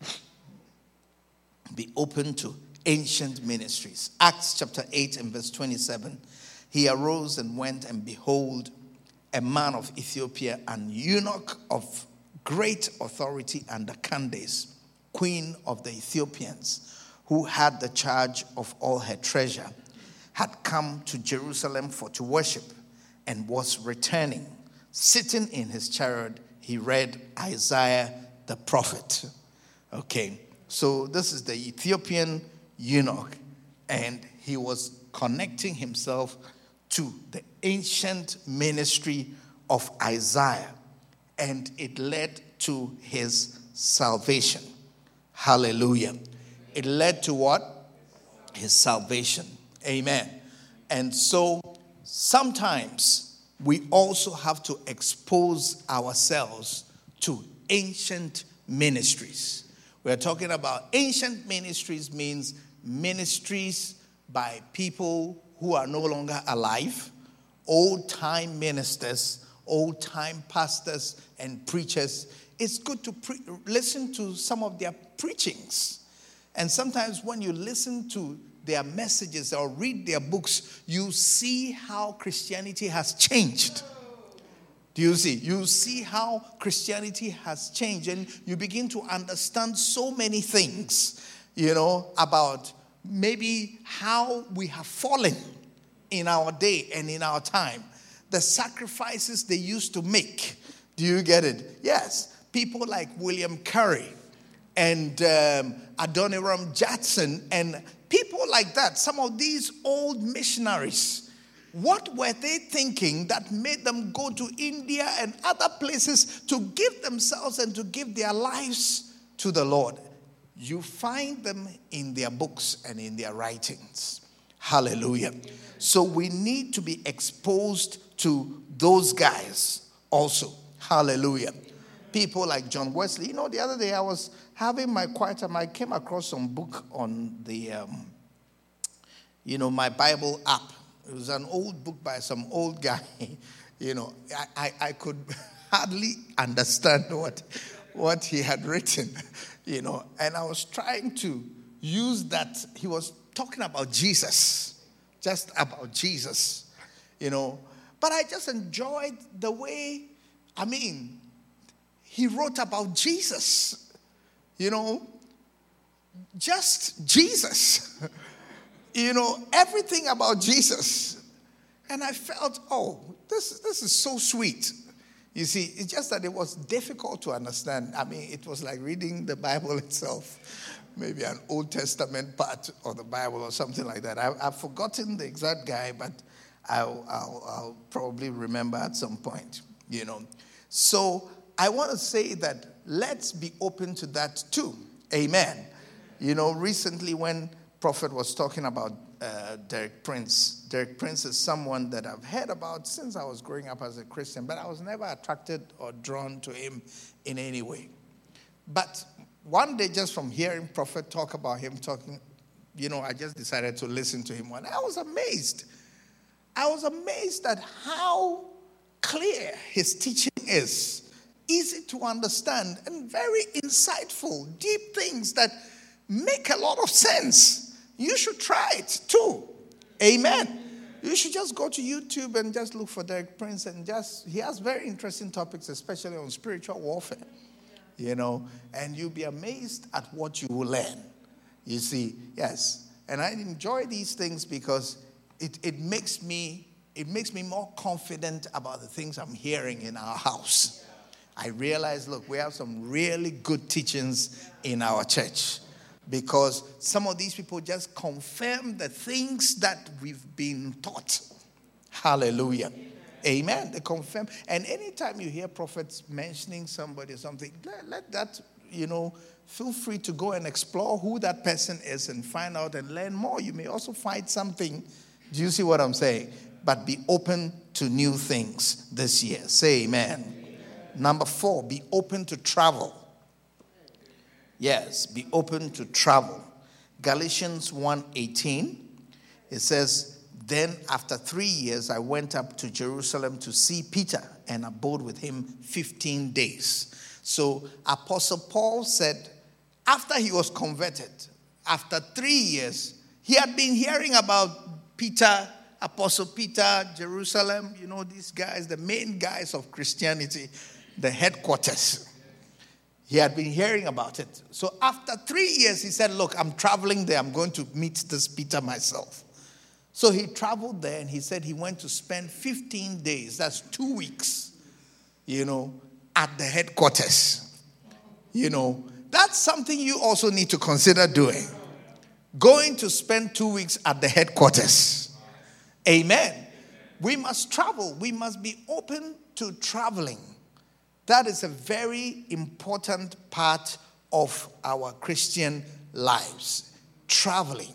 Be open to ancient ministries. Acts chapter 8 and verse 27. He arose and went, and behold, a man of Ethiopia, an eunuch of great authority under Candace, queen of the Ethiopians, who had the charge of all her treasure, had come to Jerusalem to worship, and was returning. Sitting in his chariot, he read Isaiah the prophet. Okay, so this is the Ethiopian eunuch, and he was connecting himself to the ancient ministry of Isaiah, and it led to his salvation. Hallelujah. It led to what? His salvation. Amen. And so sometimes we also have to expose ourselves to ancient ministries. We're talking about ancient ministries, means ministries by people who are no longer alive, old-time ministers, old-time pastors and preachers. It's good to listen to some of their preachings. And sometimes when you listen to their messages or read their books, you see how Christianity has changed. Do you see? You see how Christianity has changed, and you begin to understand so many things, about maybe how we have fallen in our day and in our time. The sacrifices they used to make. Do you get it? Yes. People like William Carey and Adoniram Judson and people like that. Some of these old missionaries. What were they thinking that made them go to India and other places to give themselves and to give their lives to the Lord? You find them in their books and in their writings. Hallelujah. So we need to be exposed to those guys also. Hallelujah. People like John Wesley. The other day I was having my quiet time. I came across some book on the, my Bible app. It was an old book by some old guy. I could hardly understand what he had written. And I was trying to use that. He was talking about Jesus, just about Jesus, But I just enjoyed the way, he wrote about Jesus, just Jesus. Everything about Jesus. And I felt, this is so sweet. You see, it's just that it was difficult to understand. I mean, it was like reading the Bible itself, maybe an Old Testament part of the Bible or something like that. I've forgotten the exact guy, but I'll probably remember at some point, So I want to say that let's be open to that too. Amen. Recently when Prophet was talking about Derek Prince. Derek Prince is someone that I've heard about since I was growing up as a Christian, but I was never attracted or drawn to him in any way. But one day, just from hearing Prophet talk about him talking, I just decided to listen to him. And I was amazed. I was amazed at how clear his teaching is. Easy to understand and very insightful, deep things that make a lot of sense. You should try it too. Amen. You should just go to YouTube and just look for Derek Prince and he has very interesting topics, especially on spiritual warfare, and you'll be amazed at what you will learn. You see, yes. And I enjoy these things because it makes me more confident about the things I'm hearing in our house. I realize, look, we have some really good teachings in our church. Because some of these people just confirm the things that we've been taught. Hallelujah. Amen. They confirm. And anytime you hear prophets mentioning somebody or something, let that, feel free to go and explore who that person is and find out and learn more. You may also find something. Do you see what I'm saying? But be open to new things this year. Say amen. Number 4, be open to travel. Yes, be open to travel. Galatians 1:18, it says, then after 3 years, I went up to Jerusalem to see Peter and abode with him 15 days. So Apostle Paul said, after he was converted, after 3 years, he had been hearing about Peter, Apostle Peter, Jerusalem, these guys, the main guys of Christianity, the headquarters. He had been hearing about it. So after 3 years, he said, look, I'm traveling there. I'm going to meet this Peter myself. So he traveled there and he said he went to spend 15 days. That's 2 weeks, at the headquarters. That's something you also need to consider doing. Going to spend 2 weeks at the headquarters. Amen. We must travel. We must be open to traveling. That is a very important part of our Christian lives. Traveling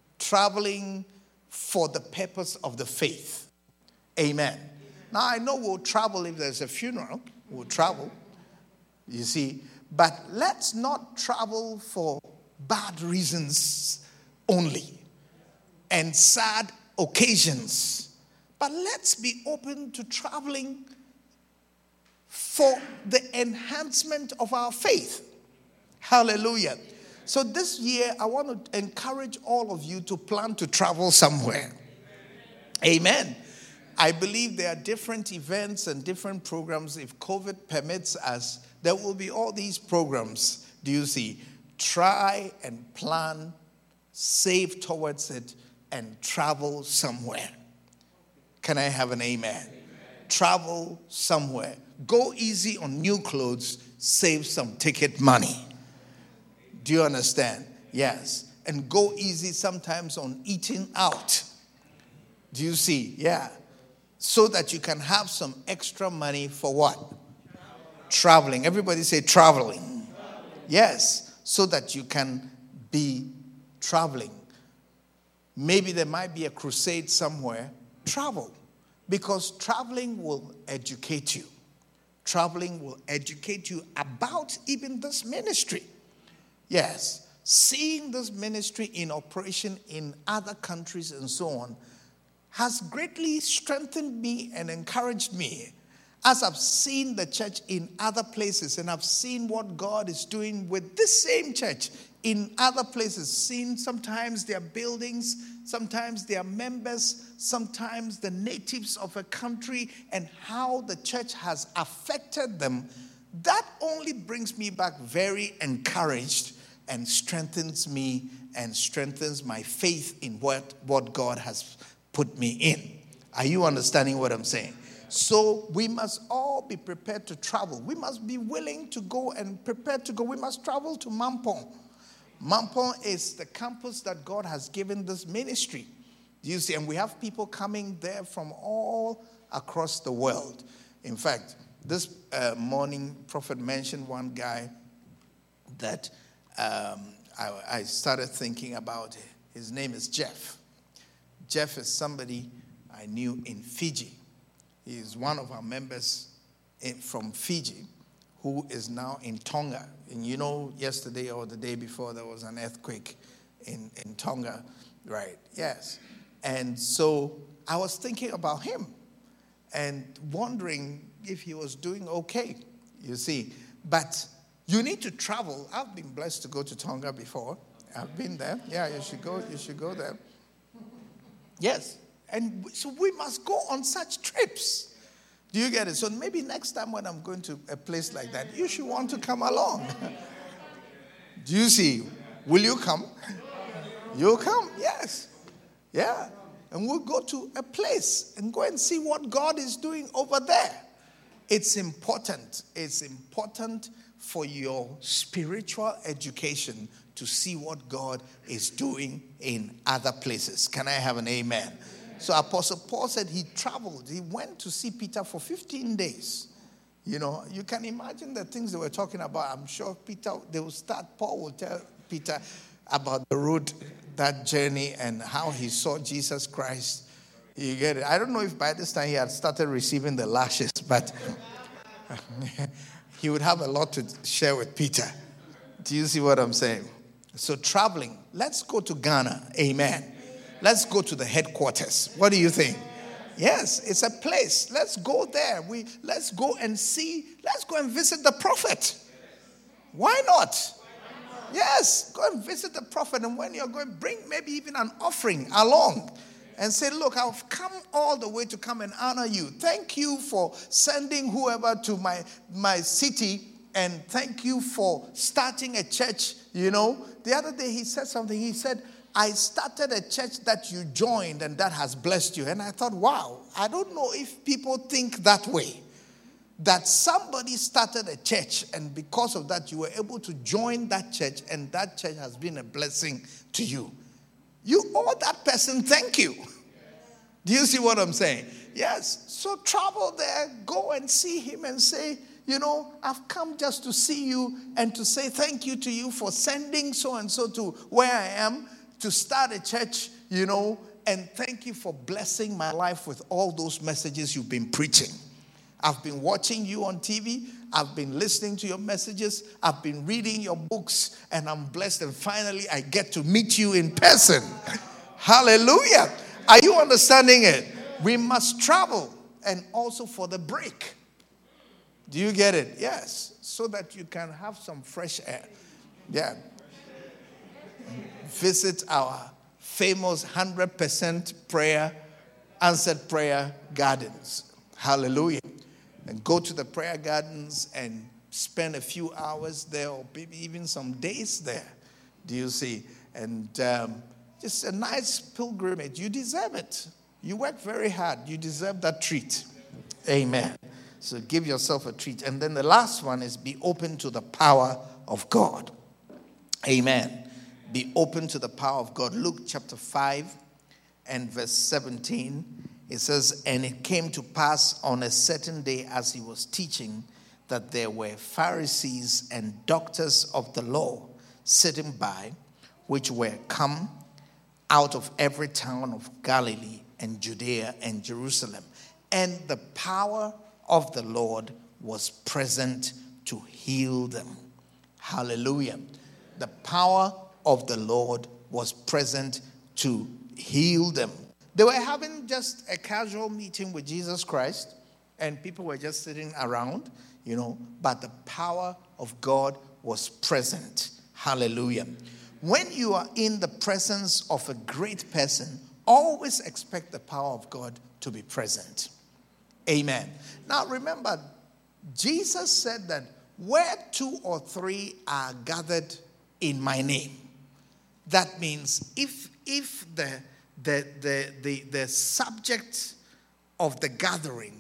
for the purpose of the faith. Amen. Now, I know we'll travel if there's a funeral. We'll travel, you see. But let's not travel for bad reasons only and sad occasions. But let's be open to traveling for the enhancement of our faith. Hallelujah. So this year, I want to encourage all of you to plan to travel somewhere. Amen. I believe there are different events and different programs. If COVID permits us, there will be all these programs. Do you see? Try and plan, save towards it, and travel somewhere. Can I have an amen? Travel somewhere. Go easy on new clothes, save some ticket money. Do you understand? Yes. And go easy sometimes on eating out. Do you see? Yeah. So that you can have some extra money for what? Traveling. Everybody say traveling. Yes. So that you can be traveling. Maybe there might be a crusade somewhere. Travel. Because traveling will educate you. Traveling will educate you about even this ministry. Yes. Seeing this ministry in operation in other countries and so on has greatly strengthened me and encouraged me as I've seen the church in other places and I've seen what God is doing with this same church in other places. Seen sometimes their buildings, sometimes their members, sometimes the natives of a country and how the church has affected them. That only brings me back very encouraged and strengthens me and strengthens my faith in what God has put me in. Are you understanding what I'm saying? So we must all be prepared to travel. We must be willing to go and prepared to go. We must travel to Mampong. Mampong is the campus that God has given this ministry. You see, and we have people coming there from all across the world. In fact, this morning, Prophet mentioned one guy that I started thinking about. His name is Jeff. Jeff is somebody I knew in Fiji. He is one of our members from Fiji who is now in Tonga. And you know, yesterday or the day before, there was an earthquake in Tonga, right? Yes. And so I was thinking about him and wondering if he was doing okay, you see. But you need to travel. I've been blessed to go to Tonga before. I've been there. Yeah, you should go there. Yes. And so we must go on such trips. Do you get it? So maybe next time when I'm going to a place like that, you should want to come along. Do you see? Will you come? You'll come, yes. Yeah. And we'll go to a place and go and see what God is doing over there. It's important. It's important for your spiritual education to see what God is doing in other places. Can I have an amen? So Apostle Paul said he traveled. He went to see Peter for 15 days. You know, you can imagine the things they were talking about. I'm sure Paul will tell Peter about the road, that journey, and how he saw Jesus Christ. You get it? I don't know if by this time he had started receiving the lashes, but he would have a lot to share with Peter. Do you see what I'm saying? So traveling. Let's go to Ghana. Amen. Let's go to the headquarters. What do you think? Yes, it's a place. Let's go there. Let's go and see. Let's go and visit the prophet. Why not? Yes, go and visit the prophet. And when you're going, bring maybe even an offering along. And say, look, I've come all the way to come and honor you. Thank you for sending whoever to my city. And thank you for starting a church. You know, the other day he said something. He said, I started a church that you joined and that has blessed you. And I thought, wow, I don't know if people think that way. That somebody started a church and because of that you were able to join that church and that church has been a blessing to you. You owe that person thank you. Do you see what I'm saying? Yes. So travel there, go and see him and say, you know, I've come just to see you and to say thank you to you for sending so-and-so to where I am to start a church, you know, and thank you for blessing my life with all those messages you've been preaching. I've been watching you on TV. I've been listening to your messages. I've been reading your books, and I'm blessed. And finally, I get to meet you in person. Hallelujah. Are you understanding it? We must travel, and also for the break. Do you get it? Yes. So that you can have some fresh air. Yeah. Visit our famous 100% prayer, answered prayer gardens. Hallelujah. And go to the prayer gardens and spend a few hours there or maybe even some days there. Do you see? And just a nice pilgrimage. You deserve it. You work very hard. You deserve that treat. Amen. So give yourself a treat. And then the last one is be open to the power of God. Amen. Be open to the power of God. Luke chapter 5 and verse 17. It says, and it came to pass on a certain day as he was teaching that there were Pharisees and doctors of the law sitting by, which were come out of every town of Galilee and Judea and Jerusalem. And the power of the Lord was present to heal them. Hallelujah. The power of the Lord was present to heal them. They were having just a casual meeting with Jesus Christ, and people were just sitting around, you know, but the power of God was present. Hallelujah. When you are in the presence of a great person, always expect the power of God to be present. Amen. Now remember, Jesus said that where 2 or 3 are gathered in my name. That means if the subject of the gathering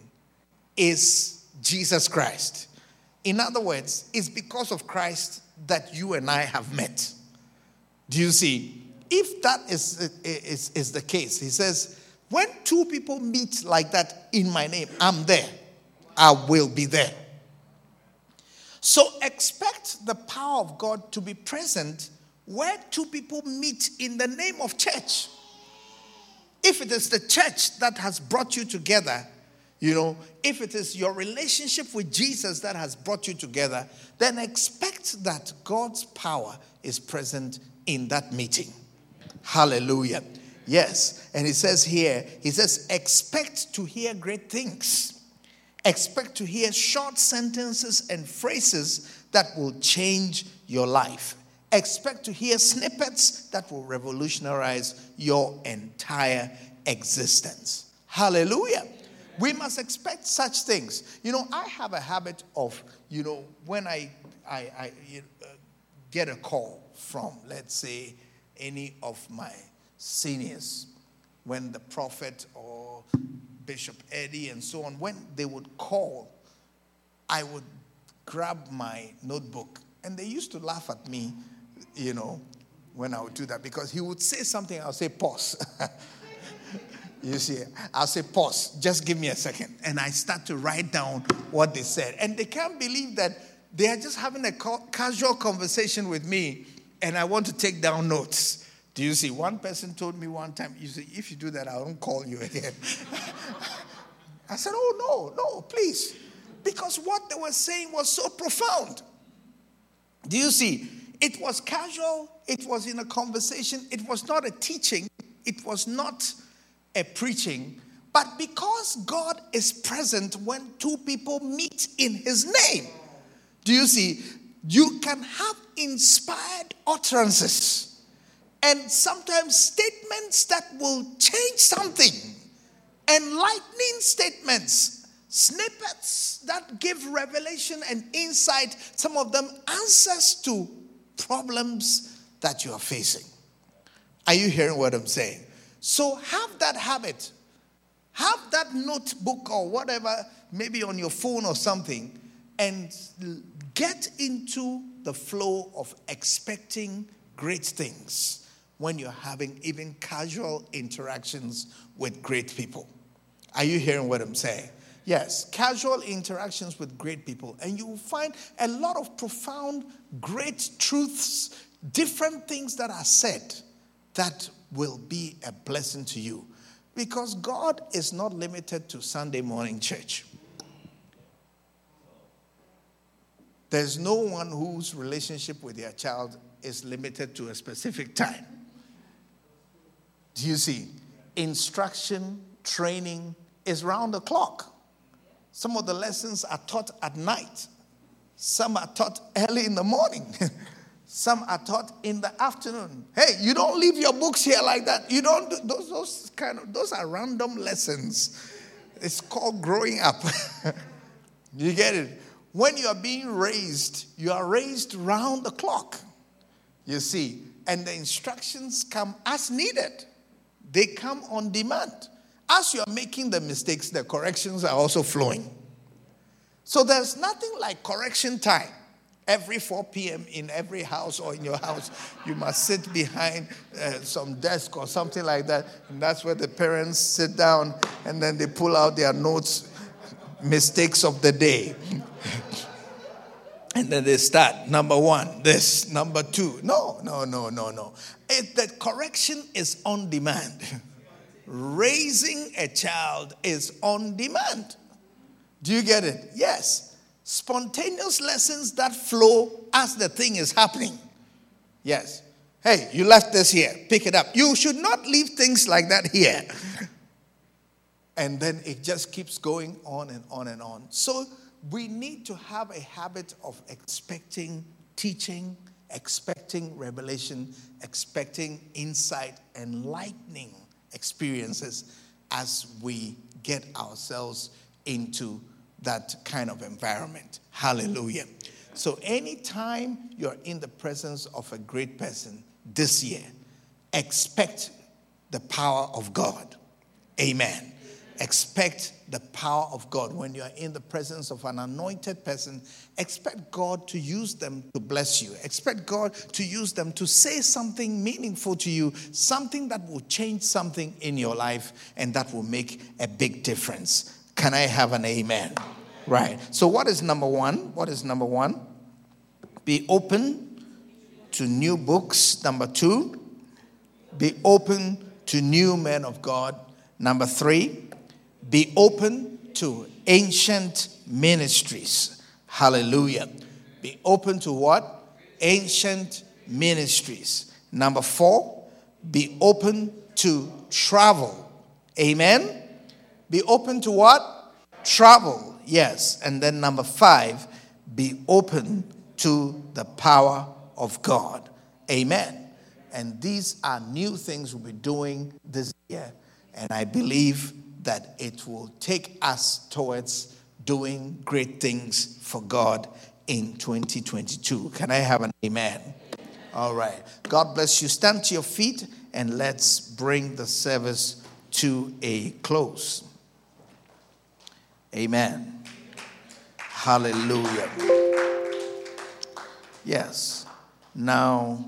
is Jesus Christ, in other words, it's because of Christ that you and I have met. Do you see? If that is the case, he says, when two people meet like that in my name, I'm there. I will be there. So expect the power of God to be present where two people meet in the name of church. If it is the church that has brought you together, if it is your relationship with Jesus that has brought you together, then expect that God's power is present in that meeting. Hallelujah. Yes. And he says here, expect to hear great things. Expect to hear short sentences and phrases that will change your life. Expect to hear snippets that will revolutionize your entire existence. Hallelujah. We must expect such things. I have a habit of, when I get a call from, let's say, any of my seniors, when the prophet or Bishop Eddie and so on, when they would call, I would grab my notebook. And they used to laugh at me, when I would do that, because he would say something, I'll say, pause. You see, I'll say, pause, just give me a second. And I start to write down what they said. And they can't believe that they are just having a casual conversation with me, and I want to take down notes. Do you see? One person told me one time, you see, if you do that, I won't call you again. I said, oh, no, please. Because what they were saying was so profound. Do you see? It was casual. It was in a conversation. It was not a teaching. It was not a preaching. But because God is present when two people meet in his name, do you see? You can have inspired utterances and sometimes statements that will change something. Enlightening statements, snippets that give revelation and insight, some of them answers to problems that you are facing. Are you hearing what I'm saying? So have that habit. Have that notebook or whatever, maybe on your phone or something, and get into the flow of expecting great things when you're having even casual interactions with great people. Are you hearing what I'm saying? Yes, casual interactions with great people. And you will find a lot of profound, great truths, different things that are said that will be a blessing to you. Because God is not limited to Sunday morning church. There's no one whose relationship with their child is limited to a specific time. Do you see? Instruction, training is round the clock. Some of the lessons are taught at night. Some are taught early in the morning. Some are taught in the afternoon. Hey, you don't leave your books here like that. You don't do those are random lessons. It's called growing up. You get it? When you are being raised, you are raised round the clock. You see, and the instructions come as needed. They come on demand. As you are making the mistakes, the corrections are also flowing. So there's nothing like correction time. Every 4 p.m. in every house or in your house, you must sit behind some desk or something like that. And that's where the parents sit down and then they pull out their notes, mistakes of the day. And then they start, number 1, this, number 2. No. The correction is on demand. Raising a child is on demand. Do you get it? Yes. Spontaneous lessons that flow as the thing is happening. Yes. Hey, you left this here. Pick it up. You should not leave things like that here. And then it just keeps going on and on and on. So we need to have a habit of expecting teaching, expecting revelation, expecting insight, enlightening experiences as we get ourselves into that kind of environment. Hallelujah. So anytime you're in the presence of a great person this year, expect the power of God. Amen. Expect the power of God. When you are in the presence of an anointed person, expect God to use them to bless you. Expect God to use them to say something meaningful to you, something that will change something in your life and that will make a big difference. Can I have an amen? Right. So what is number one? What is number one? Be open to new books. Number two, be open to new men of God. Number three, be open to ancient ministries. Hallelujah. Be open to what? Ancient ministries. Number four, be open to travel. Amen. Be open to what? Travel. Yes. And then number five, be open to the power of God. Amen. And these are new things we'll be doing this year. And I believe that it will take us towards doing great things for God in 2022. Can I have an amen? All right. God bless you. Stand to your feet and let's bring the service to a close. Amen. Hallelujah. Yes. Now,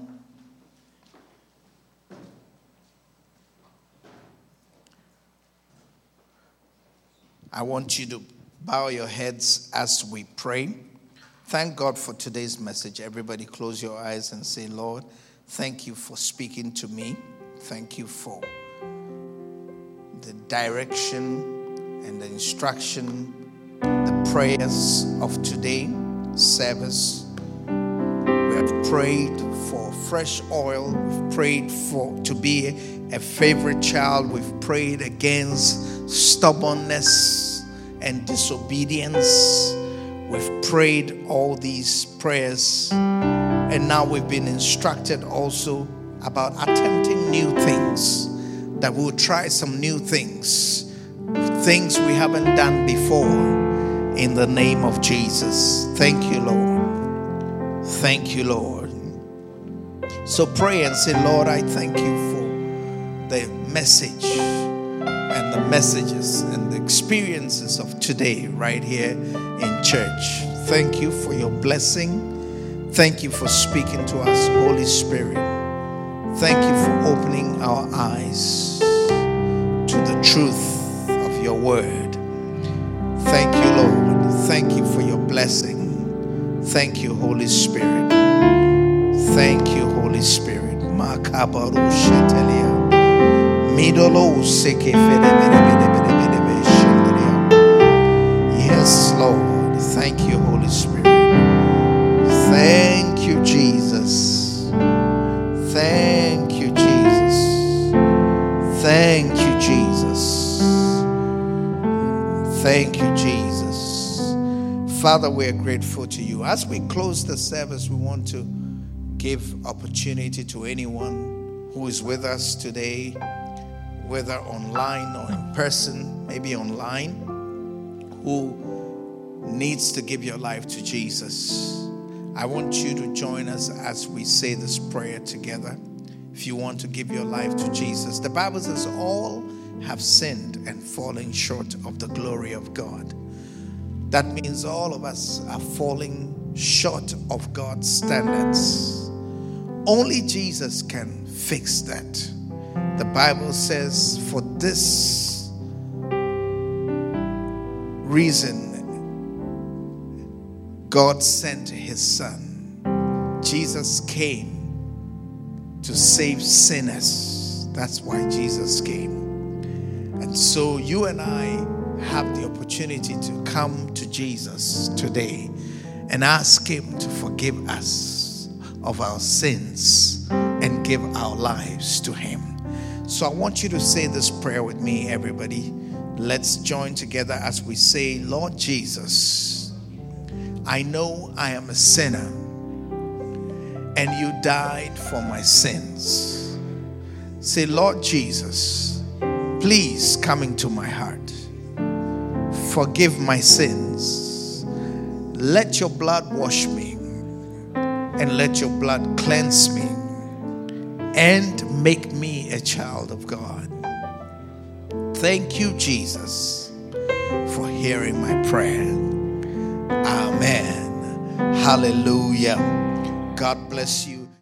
I want you to bow your heads as we pray. Thank God for today's message. Everybody close your eyes and say, Lord, thank you for speaking to me. Thank you for the direction and the instruction, the prayers of today's service. We have prayed for fresh oil. We've prayed to be a favorite child. We've prayed against stubbornness and disobedience. We've prayed all these prayers, and now we've been instructed also about attempting new things, that we'll try some new things we haven't done before, in the name of Jesus. Thank you, Lord. Thank you, Lord. So pray and say, Lord, I thank you for the message and the messages and the experiences of today right here in church. Thank you for your blessing. Thank you for speaking to us, Holy Spirit. Thank you for opening our eyes to the truth of your word. Thank you, Lord. Thank you for your blessing. Thank you, Holy Spirit. Thank you, Holy Spirit. Makabaru shetelia. Midolo seke Yes, Lord. Thank you, Holy Spirit. Thank you, Jesus. Thank you, Jesus. Thank you, Jesus. Thank you, Jesus. Father, we are grateful to you. As we close the service, we want to give opportunity to anyone who is with us today, whether online or in person, maybe online, who needs to give your life to Jesus. I want you to join us as we say this prayer together. If you want to give your life to Jesus, the Bible says all have sinned and fallen short of the glory of God. That means all of us are falling short of God's standards. Only Jesus can fix that. The Bible says for this reason, God sent his son. Jesus came to save sinners. That's why Jesus came. And so you and I have the opportunity to come to Jesus today and ask him to forgive us of our sins and give our lives to him. So I want you to say this prayer with me, everybody. Let's join together as we say, Lord Jesus, I know I am a sinner and you died for my sins. Say, Lord Jesus, please come into my heart. Forgive my sins. Let your blood wash me, and let your blood cleanse me, and make me a child of God. Thank you, Jesus, for hearing my prayer. Amen. Hallelujah. God bless you.